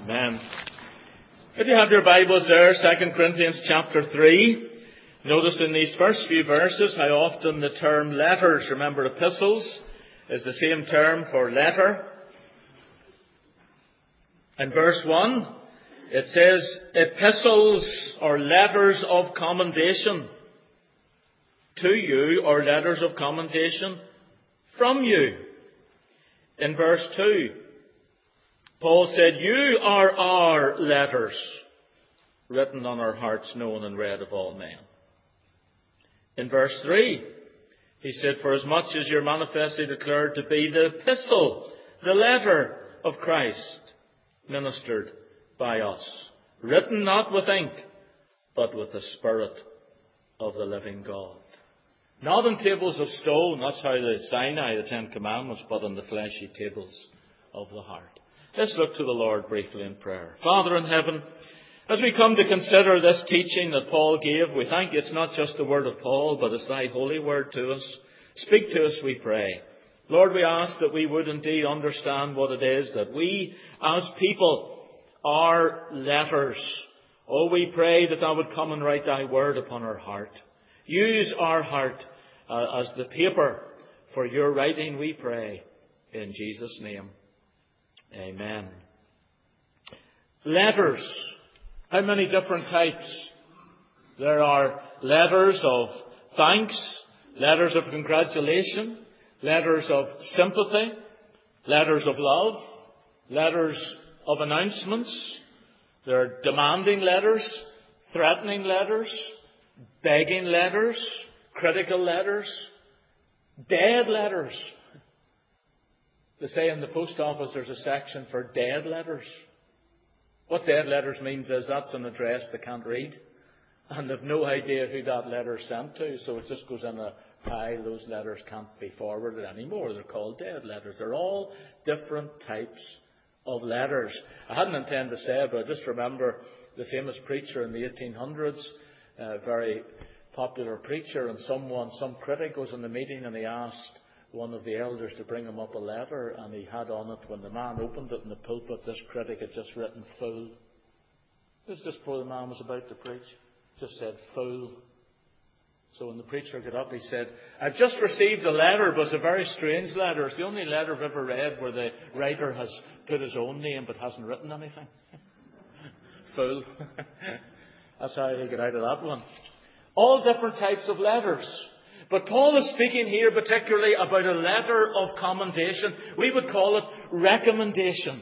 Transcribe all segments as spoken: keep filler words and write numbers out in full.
Amen. If you have your Bibles there, Second Corinthians chapter three, notice in these first few verses how often the term letters, remember epistles, is the same term for letter. In verse one, it says epistles or letters of commendation to you, or letters of commendation from you. In verse two, Paul said, you are our letters, written on our hearts, known and read of all men. In verse three, he said, for as much as you're manifestly declared to be the epistle, the letter of Christ, ministered by us, written not with ink, but with the Spirit of the living God. Not on tables of stone, that's how the Sinai, the Ten Commandments, but on the fleshy tables of the heart. Let's look to the Lord briefly in prayer. Father in heaven, as we come to consider this teaching that Paul gave, we thank you it's not just the word of Paul, but it's thy holy word to us. Speak to us, we pray. Lord, we ask that we would indeed understand what it is that we, as people, are letters. Oh, we pray that thou would come and write thy word upon our heart. Use our heart uh, as the paper for your writing, we pray, in Jesus' name. Amen. Letters. How many different types? There are letters of thanks, letters of congratulation, letters of sympathy, letters of love, letters of announcements. There are demanding letters, threatening letters, begging letters, critical letters, dead letters. They say in the post office there's a section for dead letters. What dead letters means is that's an address they can't read. And they've no idea who that letter is sent to, so it just goes in a pile. Those letters can't be forwarded anymore. They're called dead letters. They're all different types of letters. I hadn't intended to say it, but I just remember the famous preacher in the eighteen hundreds, a very popular preacher, and someone, some critic was in the meeting and he asked one of the elders to bring him up a letter, and he had on it, when the man opened it in the pulpit, this critic had just written fool. It was just before the man was about to preach. Just said fool. So when the preacher got up, he said, I've just received a letter, but it's a very strange letter. It's the only letter I've ever read where the writer has put his own name but hasn't written anything. Fool. That's how he got out of that one. All different types of letters. But Paul is speaking here particularly about a letter of commendation. We would call it recommendation.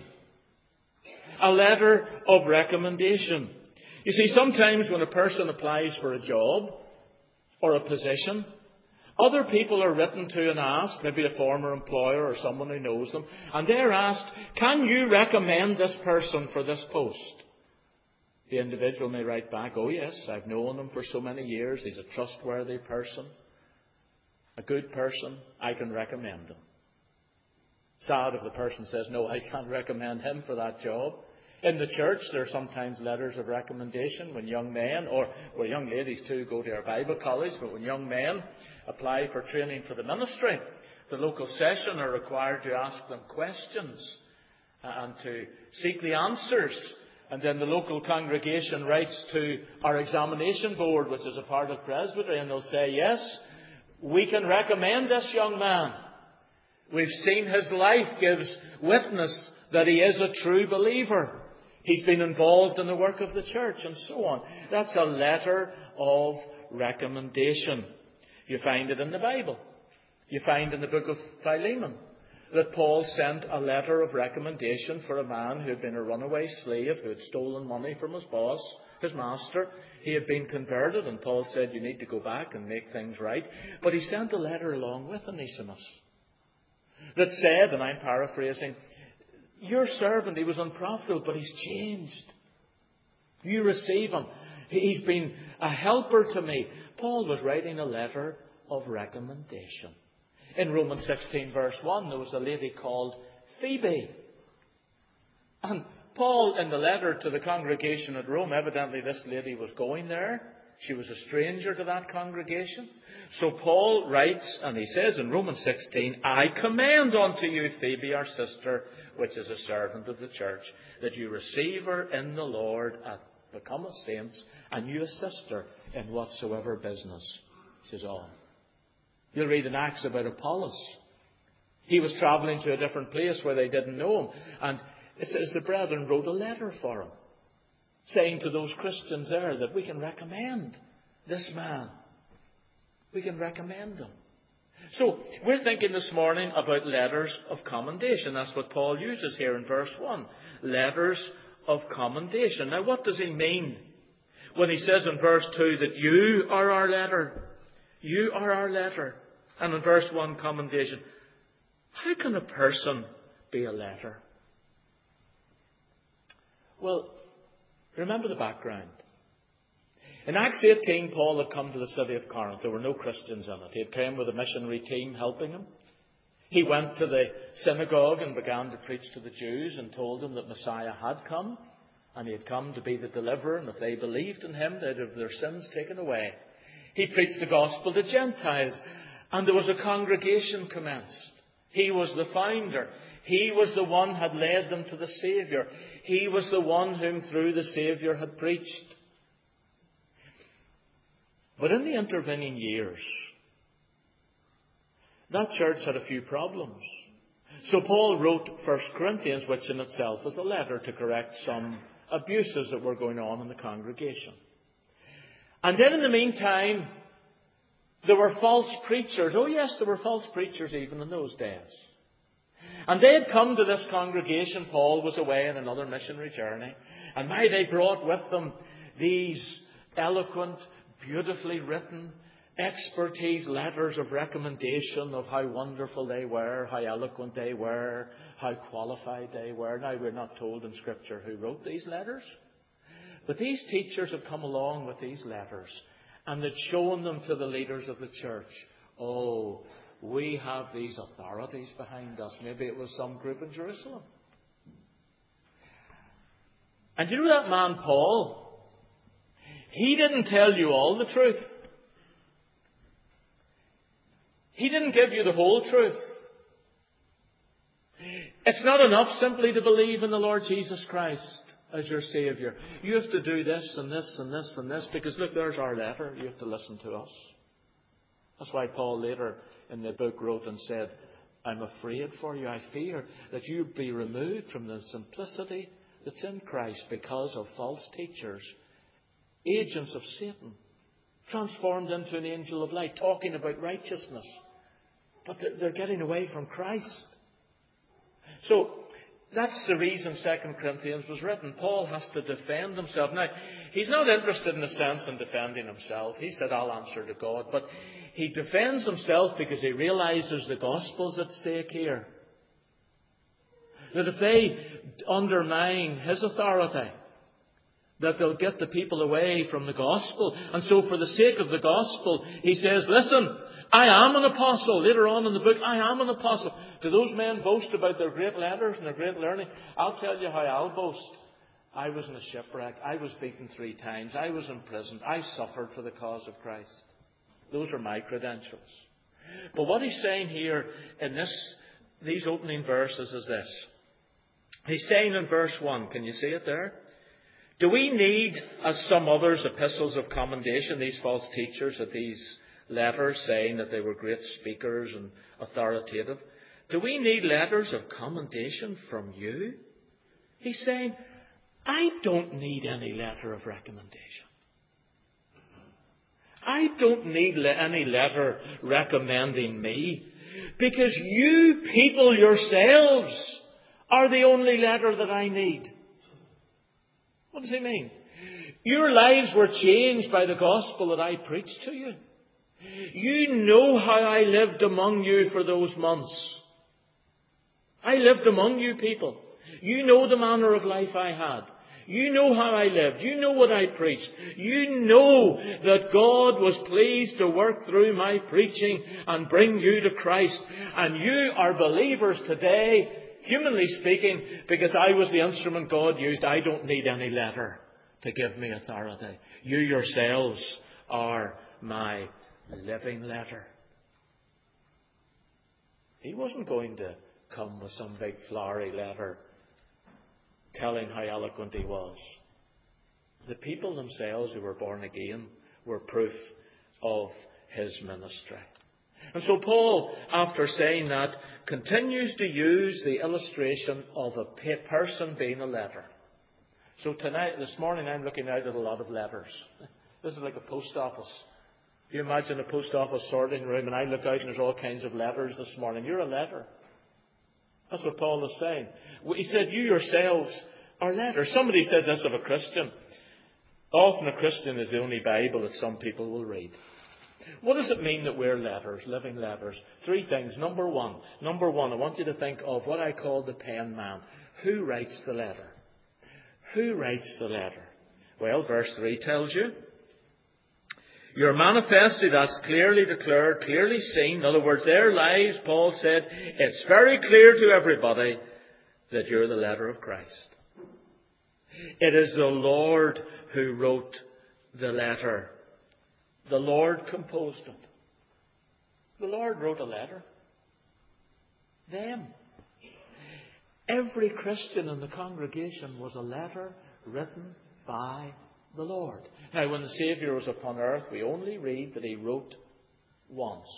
A letter of recommendation. You see, sometimes when a person applies for a job or a position, other people are written to and asked, maybe a former employer or someone who knows them, and they're asked, can you recommend this person for this post? The individual may write back, oh yes, I've known him for so many years, he's a trustworthy person, a good person, I can recommend him. Sad if the person says, no, I can't recommend him for that job. In the church, there are sometimes letters of recommendation when young men, or well, young ladies too, go to our Bible college, but when young men apply for training for the ministry, the local session are required to ask them questions and to seek the answers. And then the local congregation writes to our examination board, which is a part of presbytery, and they'll say, yes, we can recommend this young man. We've seen his life gives witness that he is a true believer. He's been involved in the work of the church and so on. That's a letter of recommendation. You find it in the Bible. You find in the book of Philemon that Paul sent a letter of recommendation for a man who had been a runaway slave, who had stolen money from his boss, his master. He had been converted, and Paul said, you need to go back and make things right. But he sent a letter along with Onesimus that said, and I'm paraphrasing, your servant, he was unprofitable, but he's changed. You receive him. He's been a helper to me. Paul was writing a letter of recommendation. In Romans sixteen verse one, there was a lady called Phoebe. And Paul, in the letter to the congregation at Rome, evidently this lady was going there. She was a stranger to that congregation. So Paul writes, and he says in Romans sixteen, I commend unto you Phoebe, our sister, which is a servant of the church, that you receive her in the Lord, and become as saints, and you assist her in whatsoever business she's on. You'll read in Acts about Apollos. He was travelling to a different place where they didn't know him. And it says the brethren wrote a letter for him, saying to those Christians there that we can recommend this man. We can recommend him. So we're thinking this morning about letters of commendation. That's what Paul uses here in verse one. Letters of commendation. Now what does he mean when he says in verse two that you are our letter? You are our letter. And in verse one, commendation. How can a person be a letter? Well, remember the background. In Acts eighteen, Paul had come to the city of Corinth. There were no Christians in it. He had come with a missionary team helping him. He went to the synagogue and began to preach to the Jews and told them that Messiah had come. And he had come to be the deliverer. And if they believed in him, they'd have their sins taken away. He preached the gospel to Gentiles. And there was a congregation commenced. He was the founder. He was the one who had led them to the Saviour. He was the one whom through the Saviour had preached. But in the intervening years, that church had a few problems. So Paul wrote First Corinthians, which in itself is a letter to correct some abuses that were going on in the congregation. And then in the meantime, there were false preachers. Oh yes, there were false preachers even in those days. And they had come to this congregation. Paul was away on another missionary journey. And now they brought with them these eloquent, beautifully written, expertise letters of recommendation of how wonderful they were, how eloquent they were, how qualified they were. Now we're not told in Scripture who wrote these letters. But these teachers had come along with these letters and they'd shown them to the leaders of the church. Oh, we have these authorities behind us. Maybe it was some group in Jerusalem. And you know that man Paul? He didn't tell you all the truth. He didn't give you the whole truth. It's not enough simply to believe in the Lord Jesus Christ as your Saviour. You have to do this and this and this and this because look, there's our letter. You have to listen to us. That's why Paul later in the book wrote and said, I'm afraid for you. I fear that you be removed from the simplicity that's in Christ because of false teachers, agents of Satan, transformed into an angel of light, talking about righteousness. But they're getting away from Christ. So that's the reason Second Corinthians was written. Paul has to defend himself. Now, he's not interested in a sense in defending himself. He said, I'll answer to God. But he defends himself because he realizes the gospel's at stake here. That if they undermine his authority, that they'll get the people away from the gospel. And so for the sake of the gospel, he says, listen, I am an apostle. Later on in the book, I am an apostle. Do those men boast about their great letters and their great learning? I'll tell you how I'll boast. I was in a shipwreck. I was beaten three times. I was imprisoned. I suffered for the cause of Christ. Those are my credentials. But what he's saying here in this, these opening verses is this. He's saying in verse one, can you see it there? Do we need, as some others, epistles of commendation, these false teachers, that these letters saying that they were great speakers and authoritative? Do we need letters of commendation from you? He's saying, I don't need any letter of recommendation. I don't need any letter recommending me, because you people yourselves are the only letter that I need. What does he mean? Your lives were changed by the gospel that I preached to you. You know how I lived among you for those months. I lived among you people. You know the manner of life I had. You know how I lived. You know what I preached. You know that God was pleased to work through my preaching and bring you to Christ. And you are believers today, humanly speaking, because I was the instrument God used. I don't need any letter to give me authority. You yourselves are my living letter. He wasn't going to come with some big flowery letter telling how eloquent he was. The people themselves who were born again were proof of his ministry. And so Paul, after saying that, continues to use the illustration of a person being a letter. So tonight, this morning, I'm looking out at a lot of letters. This is like a post office. If you imagine a post office sorting room, and I look out and there's all kinds of letters this morning. You're a letter. That's what Paul is saying. He said, you yourselves are letters. Somebody said this of a Christian. Often a Christian is the only Bible that some people will read. What does it mean that we're letters, living letters? Three things. Number one. Number one, I want you to think of what I call the pen man. Who writes the letter? Who writes the letter? Well, verse three tells you. You're manifested as clearly declared, clearly seen. In other words, their lives, Paul said, it's very clear to everybody that you're the letter of Christ. It is the Lord who wrote the letter. The Lord composed it. The Lord wrote a letter. Them. Every Christian in the congregation was a letter written by the Lord. Now, when the Saviour was upon earth, we only read that he wrote once.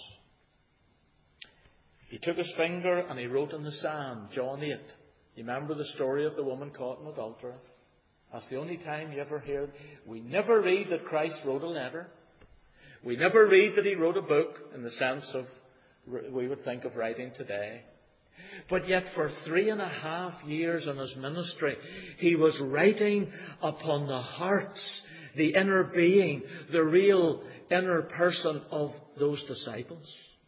He took his finger and he wrote in the sand, John eight. You remember the story of the woman caught in adultery? That's the only time you ever hear. We never read that Christ wrote a letter. We never read that he wrote a book in the sense of we would think of writing today. But yet for three and a half years in his ministry, he was writing upon the hearts, the inner being, the real inner person of those disciples.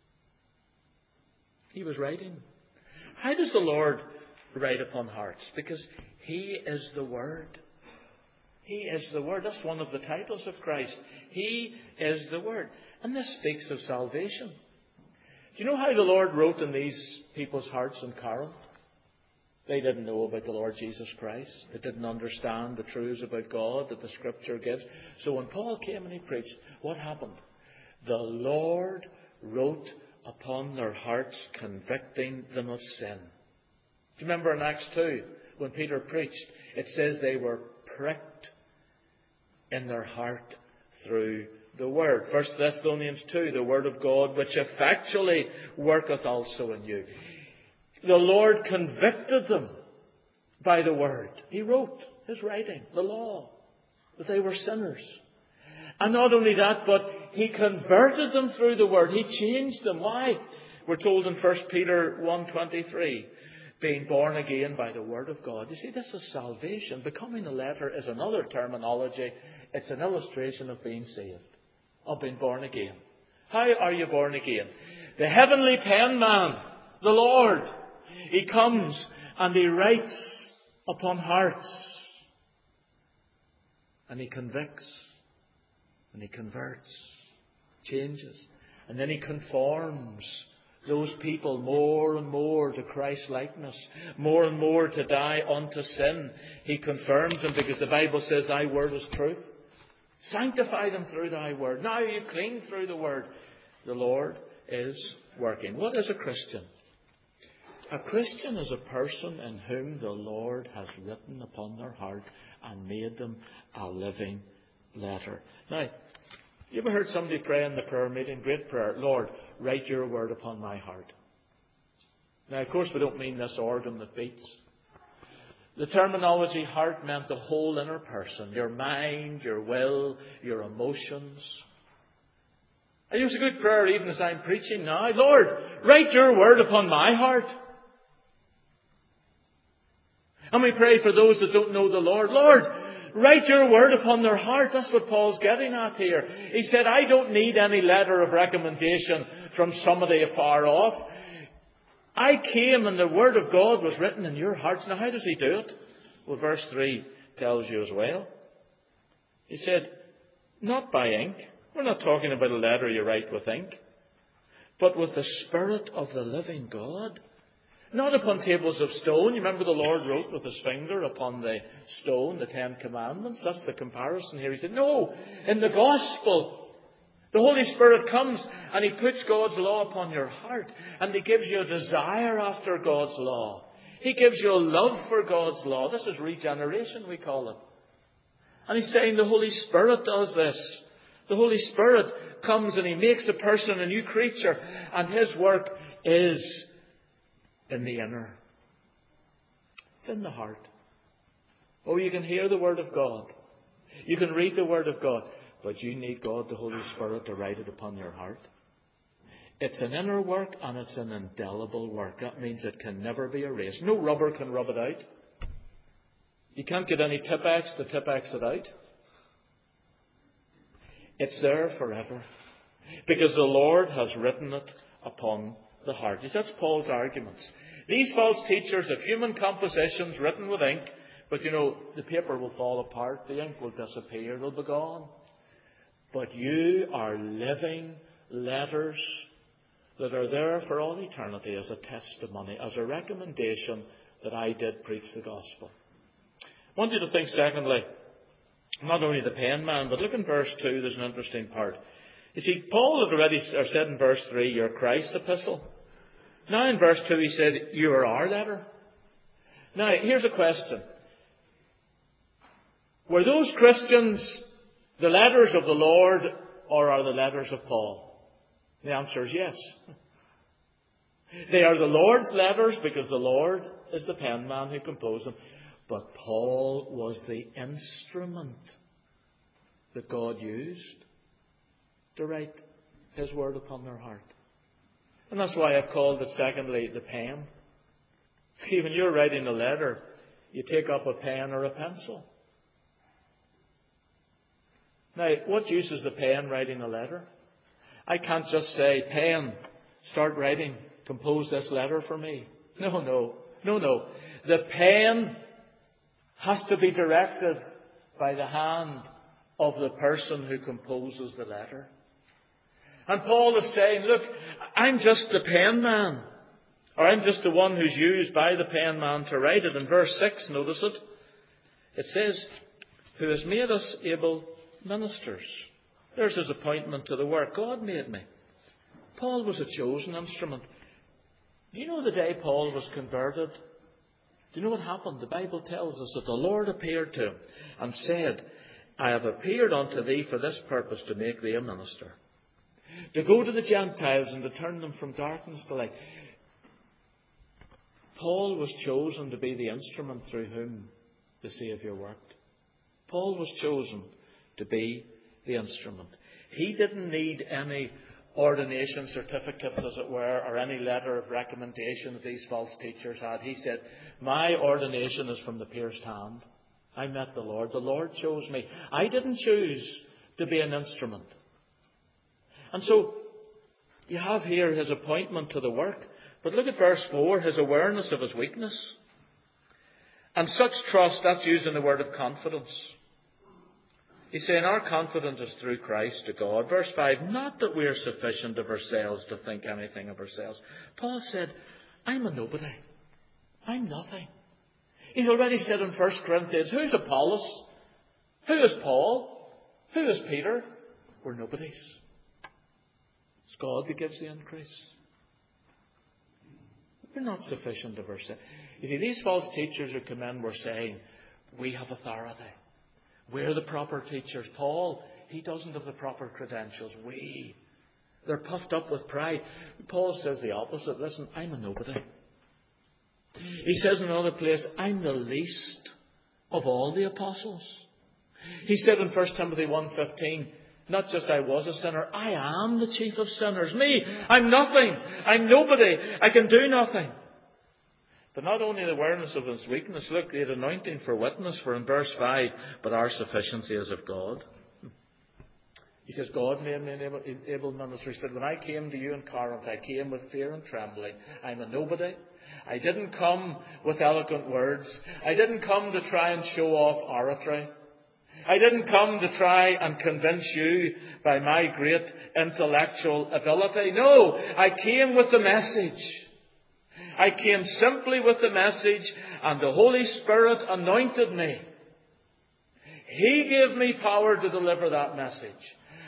He was writing. How does the Lord write upon hearts? Because he is the Word. He is the Word. That's one of the titles of Christ. He is the Word. And this speaks of salvation. Do you know how the Lord wrote in these people's hearts in Corinth? They didn't know about the Lord Jesus Christ. They didn't understand the truths about God that the Scripture gives. So when Paul came and he preached, what happened? The Lord wrote upon their hearts, convicting them of sin. Do you remember in Acts two, when Peter preached, it says they were pricked in their heart through the Word. First Thessalonians two, the Word of God, which effectually worketh also in you. The Lord convicted them by the Word. He wrote his writing, the law, that they were sinners. And not only that, but he converted them through the Word. He changed them. Why? We're told in First Peter one twenty-three, being born again by the Word of God. You see, this is salvation. Becoming a letter is another terminology. It's an illustration of being saved, of being born again. How are you born again? The heavenly pen man, the Lord, he comes and he writes upon hearts. And he convicts. And he converts. Changes. And then he conforms those people more and more to Christ's likeness, more and more to die unto sin. He confirms them because the Bible says, thy word is truth. Sanctify them through thy word. Now you clean through the word. The Lord is working. What is a Christian? A Christian is a person in whom the Lord has written upon their heart and made them a living letter. Now, you ever heard somebody pray in the prayer meeting? Great prayer. Lord, write your word upon my heart. Now, of course, we don't mean this organ that beats. The terminology heart meant the whole inner person. Your mind, your will, your emotions. I use a good prayer even as I'm preaching now. Lord, write your word upon my heart. And we pray for those that don't know the Lord. Lord, write your word upon their heart. That's what Paul's getting at here. He said, I don't need any letter of recommendation from somebody afar off. I came and the word of God was written in your hearts. Now, how does he do it? Well, verse three tells you as well. He said, not by ink. We're not talking about a letter you write with ink. But with the Spirit of the living God. Not upon tables of stone. You remember the Lord wrote with his finger upon the stone, the Ten Commandments. That's the comparison here. He said, no, in the gospel, The Holy Spirit comes and He puts God's law upon your heart, and He gives you a desire after God's law. He gives you a love for God's law. This is regeneration, we call it. And He's saying the Holy Spirit does this. The Holy Spirit comes and He makes a person a new creature, and His work is in the inner. It's in the heart. Oh, you can hear the Word of God. You can read the Word of God. But you need God, the Holy Spirit, to write it upon your heart. It's an inner work and it's an indelible work. That means it can never be erased. No rubber can rub it out. You can't get any Tipp-Ex to Tipp-Ex it out. It's there forever. Because the Lord has written it upon the heart. That's Paul's arguments. These false teachers have human compositions written with ink. But you know, the paper will fall apart. The ink will disappear. It'll be gone. But you are living letters that are there for all eternity as a testimony, as a recommendation that I did preach the gospel. I want you to think, secondly, not only the pen man, but look in verse two, there's an interesting part. You see, Paul had already said in verse three, you're Christ's epistle. Now in verse two he said, you are our letter. Now, here's a question. Were those Christians the letters of the Lord, or are the letters of Paul? The answer is yes. They are the Lord's letters because the Lord is the pen man who composed them. But Paul was the instrument that God used to write His word upon their heart. And that's why I've called it, secondly, the pen. See, when you're writing a letter, you take up a pen or a pencil. Now, what use is the pen writing a letter? I can't just say, pen, start writing, compose this letter for me. No, no, no, no. The pen has to be directed by the hand of the person who composes the letter. And Paul is saying, look, I'm just the pen man. Or I'm just the one who's used by the pen man to write it. In verse six, notice it. It says, who has made us able ministers. There's His appointment to the work. God made me. Paul was a chosen instrument. Do you know the day Paul was converted? Do you know what happened? The Bible tells us that the Lord appeared to him and said, I have appeared unto thee for this purpose, to make thee a minister. To go to the Gentiles and to turn them from darkness to light. Paul was chosen to be the instrument through whom the Saviour worked. Paul was chosen to be the instrument. He didn't need any ordination certificates, as it were, or any letter of recommendation that these false teachers had. He said, my ordination is from the pierced hand. I met the Lord. The Lord chose me. I didn't choose to be an instrument. And so, you have here His appointment to the work. But look at verse four, His awareness of His weakness. And such trust, that's using the word of confidence. He's saying our confidence is through Christ to God. Verse five, not that we are sufficient of ourselves to think anything of ourselves. Paul said, I'm a nobody. I'm nothing. He's already said in First Corinthians, who's Apollos? Who is Paul? Who is Peter? We're nobodies. It's God that gives the increase. We're not sufficient of ourselves. You see, these false teachers who come in were saying, we have authority. We're the proper teachers. Paul, he doesn't have the proper credentials. We. They're puffed up with pride. Paul says the opposite. Listen, I'm a nobody. He says in another place, I'm the least of all the apostles. He said in First Timothy one fifteen, not just I was a sinner, I am the chief of sinners. Me, I'm nothing. I'm nobody. I can do nothing. But not only the awareness of his weakness, look, the anointing for witness, for in verse five, but our sufficiency is of God. He says, God made me an able, able minister. He said, when I came to you in Corinth, I came with fear and trembling. I'm a nobody. I didn't come with eloquent words. I didn't come to try and show off oratory. I didn't come to try and convince you by my great intellectual ability. No, I came with the message. I came simply with the message, and the Holy Spirit anointed me. He gave me power to deliver that message.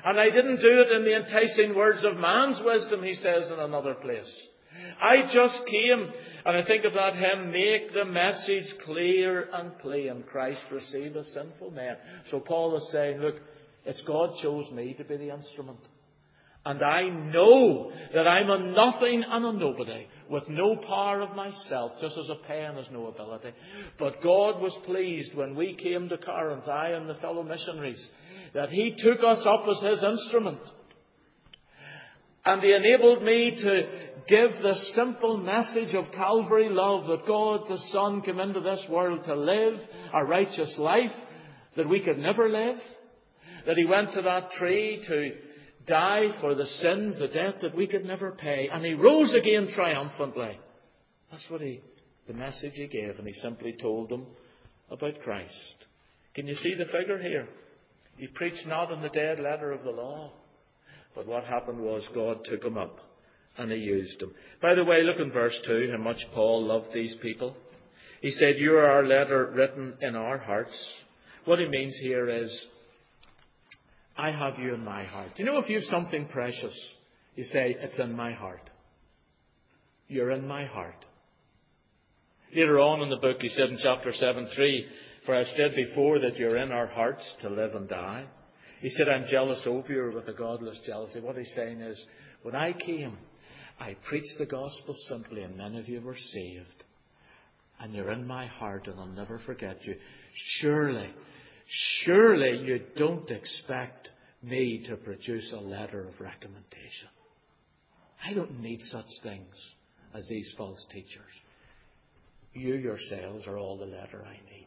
And I didn't do it in the enticing words of man's wisdom, he says in another place. I just came, and I think of that hymn, make the message clear and plain, Christ receive a sinful man. So Paul is saying, look, it's God chose me to be the instrument. And I know that I'm a nothing and a nobody, with no power of myself, just as a pen has no ability. But God was pleased when we came to Corinth, I and the fellow missionaries, that He took us up as His instrument. And He enabled me to give the simple message of Calvary love, that God the Son came into this world to live a righteous life that we could never live. That He went to that tree to die for the sins, the debt that we could never pay. And He rose again triumphantly. That's what he, the message He gave. And He simply told them about Christ. Can you see the figure here? He preached not in the dead letter of the law. But what happened was God took Him up and He used Him. By the way, look in verse two, how much Paul loved these people. He said, you are our letter written in our hearts. What he means here is, I have you in my heart. You know, if you have something precious, you say, it's in my heart. You're in my heart. Later on in the book, he said in chapter seven, three, for I've said before that you're in our hearts to live and die. He said, I'm jealous over you with a godless jealousy. What he's saying is, when I came, I preached the gospel simply, and many of you were saved. And you're in my heart, and I'll never forget you. Surely, surely you don't expect me to produce a letter of recommendation. I don't need such things as these false teachers. You yourselves are all the letter I need.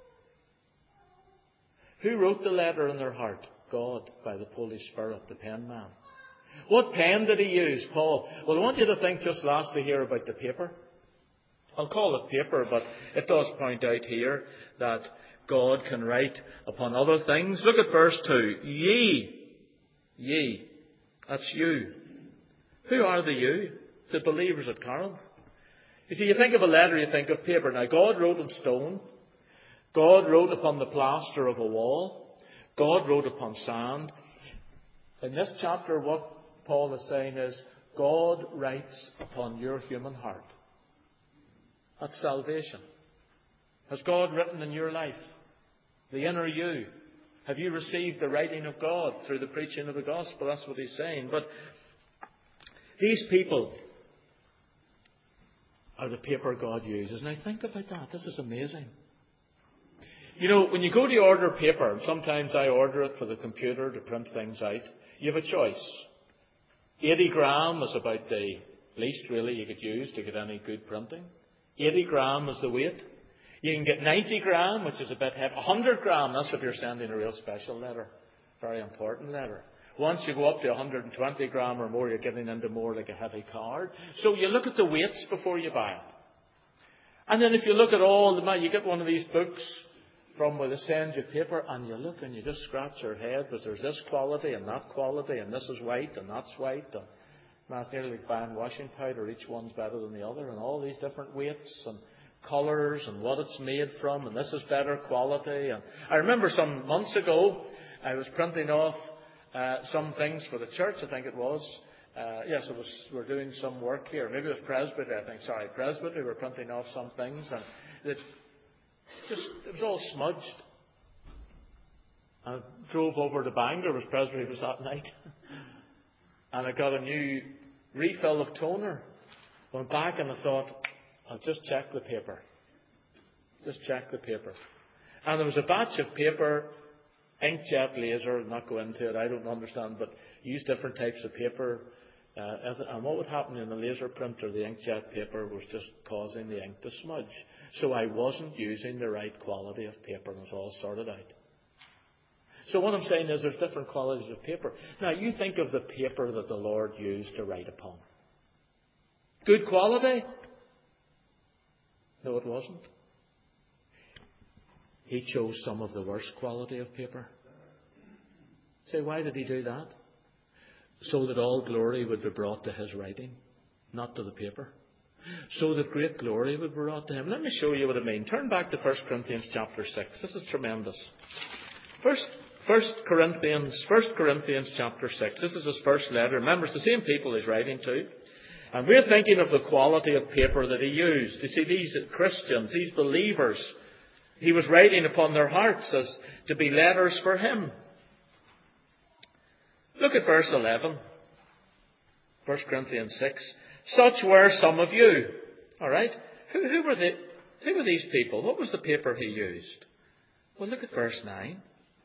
Who wrote the letter in their heart? God, by the Holy Spirit, the pen man. What pen did he use? Paul. Well, I want you to think just lastly here about the paper. I'll call it paper, but it does point out here that God can write upon other things. Look at verse two. Ye. Ye. That's you. Who are the you? The believers at Corinth. You see, you think of a letter, you think of paper. Now, God wrote in stone. God wrote upon the plaster of a wall. God wrote upon sand. In this chapter, what Paul is saying is, God writes upon your human heart. That's salvation. Has God written in your life? The inner you. Have you received the writing of God through the preaching of the gospel? That's what he's saying. But these people are the paper God uses. Now think about that. This is amazing. You know, when you go to order paper, and sometimes I order it for the computer to print things out, you have a choice. eighty gram is about the least really you could use to get any good printing. eighty gram is the weight. You can get ninety gram, which is a bit heavy. one hundred gram, that's if you're sending a real special letter. Very important letter. Once you go up to one hundred twenty gram or more, you're getting into more like a heavy card. So you look at the weights before you buy it. And then if you look at all the, you get one of these books from where they send you paper, and you look and you just scratch your head, because there's this quality and that quality, and this is white and that's white, and that's nearly like buying washing powder. Each one's better than the other, and all these different weights and colours and what it's made from, and this is better quality. And I remember some months ago, I was printing off uh, some things for the church, I think it was. Uh, yes, it was. We're doing some work here. Maybe it was Presbytery, I think. Sorry, Presbytery. We were printing off some things, and it just it was all smudged. I drove over to Bangor, was Presbytery was that night, and I got a new refill of toner. Went back and I thought, I'll just check the paper. Just check the paper. And there was a batch of paper, inkjet laser, I'll not go into it, I don't understand, but use different types of paper. Uh, and what would happen in the laser printer, the inkjet paper was just causing the ink to smudge. So I wasn't using the right quality of paper, and it was all sorted out. So what I'm saying is there's different qualities of paper. Now you think of the paper that the Lord used to write upon. Good quality? No, it wasn't. He chose some of the worst quality of paper. Say, why did he do that? So that all glory would be brought to his writing, not to the paper. So that great glory would be brought to him. Let me show you what I mean. Turn back to First Corinthians chapter six. This is tremendous. First, First Corinthians, First Corinthians chapter six. This is his first letter. Remember, it's the same people he's writing to. And we're thinking of the quality of paper that he used. You see, these Christians, these believers, he was writing upon their hearts as to be letters for him. Look at verse eleven. First Corinthians six. Such were some of you. All right? Who, who were the, who were these people? What was the paper he used? Well, look at verse nine.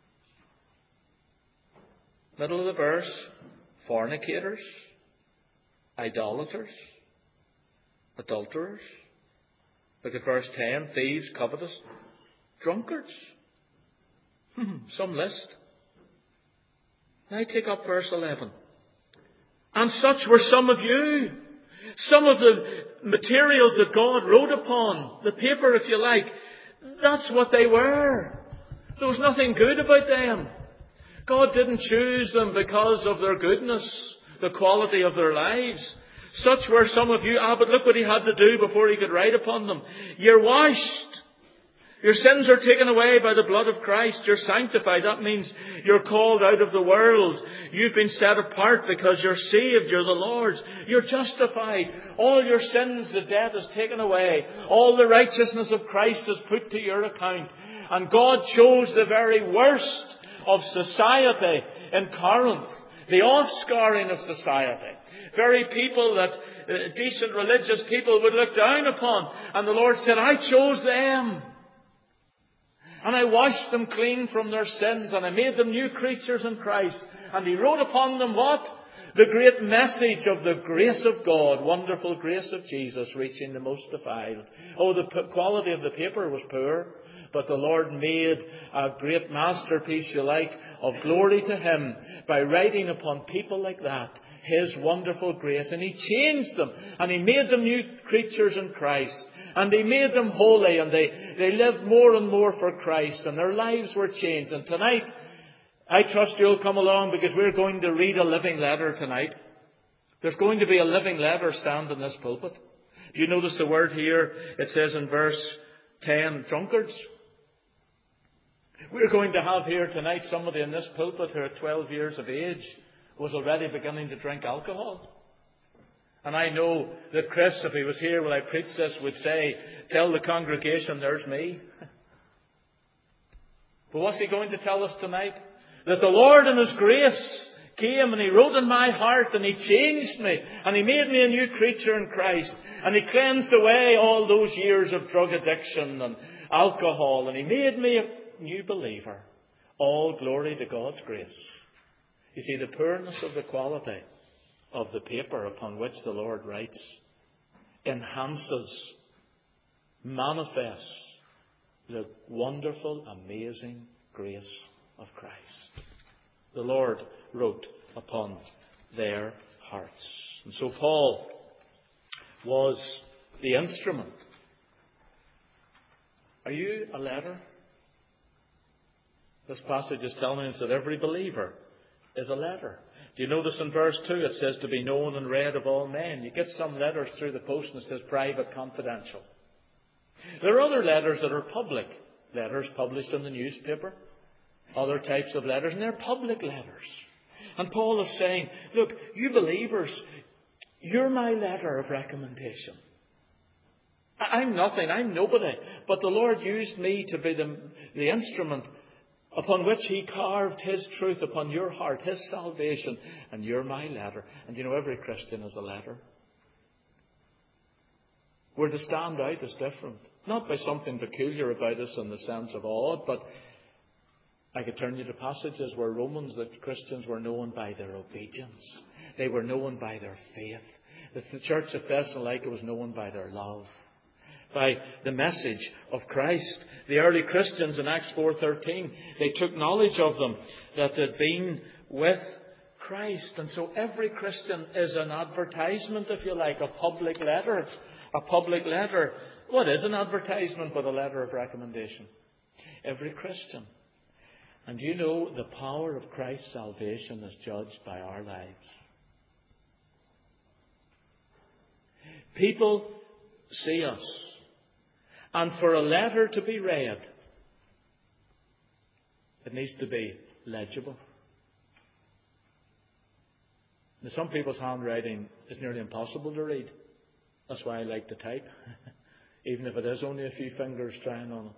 Middle of the verse. Fornicators, idolaters, adulterers. Look at verse ten. Thieves, covetous, drunkards. Some list. Now take up verse eleven. And such were some of you. Some of the materials that God wrote upon, the paper if you like, that's what they were. There was nothing good about them. God didn't choose them because of their goodness, the quality of their lives. Such were some of you. Ah, but look what he had to do before he could write upon them. You're washed. Your sins are taken away by the blood of Christ. You're sanctified. That means you're called out of the world. You've been set apart because you're saved. You're the Lord's. You're justified. All your sins, the debt is taken away. All the righteousness of Christ is put to your account. And God chose the very worst of society in Corinth. The offscouring of society. Very people that uh, decent religious people would look down upon. And the Lord said, I chose them. And I washed them clean from their sins, and I made them new creatures in Christ. And he wrote upon them what? The great message of the grace of God, wonderful grace of Jesus, reaching the most defiled. Oh, the p- quality of the paper was poor, but the Lord made a great masterpiece, you like, of glory to him by writing upon people like that his wonderful grace. And he changed them, and he made them new creatures in Christ. And he made them holy, and they, they lived more and more for Christ, and their lives were changed. And tonight, I trust you'll come along, because we're going to read a living letter tonight. There's going to be a living letter stand in this pulpit. Do you notice the word here? It says in verse ten, drunkards. We're going to have here tonight somebody in this pulpit who at twelve years of age was already beginning to drink alcohol. And I know that Chris, if he was here when I preached this, would say, tell the congregation, there's me. But what's he going to tell us tonight? That the Lord in his grace came and he wrote in my heart and he changed me and he made me a new creature in Christ. And he cleansed away all those years of drug addiction and alcohol, and he made me a new believer. All glory to God's grace. You see, the poorness of the quality of the paper upon which the Lord writes enhances, manifests the wonderful, amazing grace of Christ. The Lord wrote upon their hearts. And so Paul was the instrument. Are you a letter? This passage is telling us that every believer is a letter. Do you notice in verse two it says to be known and read of all men? You get some letters through the post and it says private, confidential. There are other letters that are public. Letters published in the newspaper. Other types of letters, and they're public letters. And Paul is saying, look, you believers, you're my letter of recommendation. I'm nothing, I'm nobody. But the Lord used me to be the, the instrument upon which he carved his truth upon your heart, his salvation. And you're my letter. And you know, every Christian is a letter. We're to stand out as different. Not by something peculiar about us in the sense of odd, but I could turn you to passages where Romans, the Christians, were known by their obedience. They were known by their faith. The church of Thessalonica was known by their love, by the message of Christ. The early Christians in Acts four thirteen, they took knowledge of them that they'd been with Christ. And so every Christian is an advertisement, if you like, a public letter. A public letter. What is an advertisement but a letter of recommendation? Every Christian. And you know, the power of Christ's salvation is judged by our lives. People see us. And for a letter to be read, It needs to be legible. Now, some people's handwriting is nearly impossible to read. That's why I like to type, even if it is only a few fingers trying on it.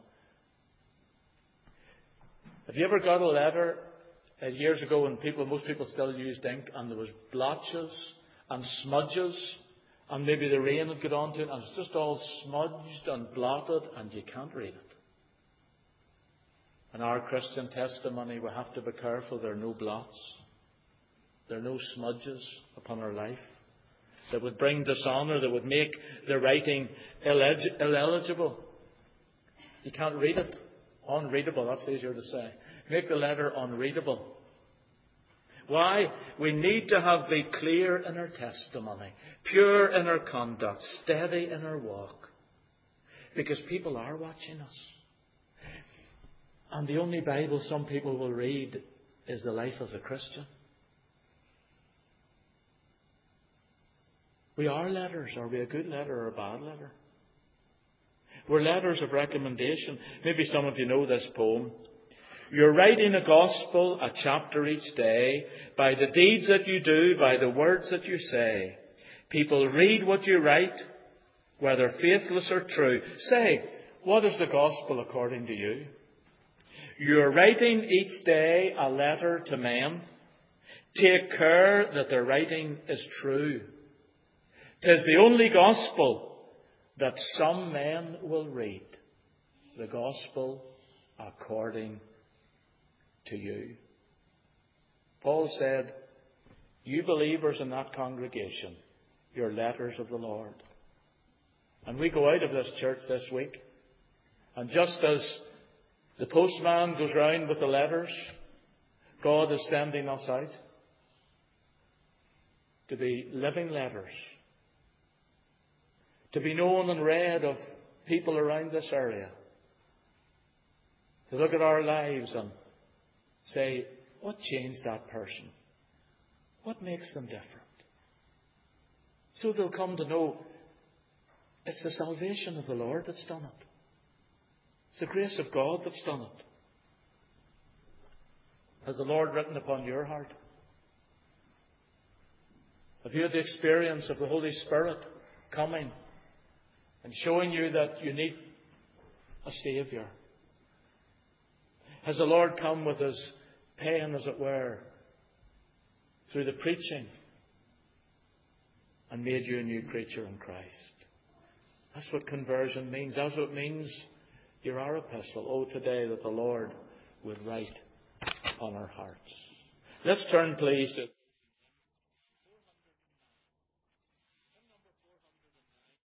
Have you ever got a letter uh, years ago when people, most people still used ink, and there was blotches and smudges, and maybe the rain had got onto it, and it's just all smudged and blotted, and you can't read it. In our Christian testimony, we have to be careful there are no blots. There are no smudges upon our life that would bring dishonour, that would make the writing illeg- ineligible. You can't read it. Unreadable, that's easier to say. Make the letter unreadable. Why? We need to have be clear in our testimony, pure in our conduct, steady in our walk. Because people are watching us. And the only Bible some people will read is the life of a Christian. We are letters. Are we a good letter or a bad letter? We're letters of recommendation. Maybe some of you know this poem. You're writing a gospel, a chapter each day, by the deeds that you do, by the words that you say. People read what you write, whether faithless or true. Say, what is the gospel according to you? You're writing each day a letter to men. Take care that the writing is true. 'Tis the only gospel that some men will read, the gospel according to you. Paul said, you believers in that congregation, you're letters of the Lord. And we go out of this church this week, and just as the postman goes round with the letters, God is sending us out to be living letters, to be known and read of people around this area, to look at our lives and say, what changed that person? What makes them different? So they'll come to know it's the salvation of the Lord that's done it. It's the grace of God that's done it. Has the Lord written upon your heart? Have you had the experience of the Holy Spirit coming and showing you that you need a Saviour? Has the Lord come with His pen, as it were, through the preaching and made you a new creature in Christ? That's what conversion means. That's what it means. You're our epistle. Oh, today that the Lord would write on our hearts. Let's turn, please, to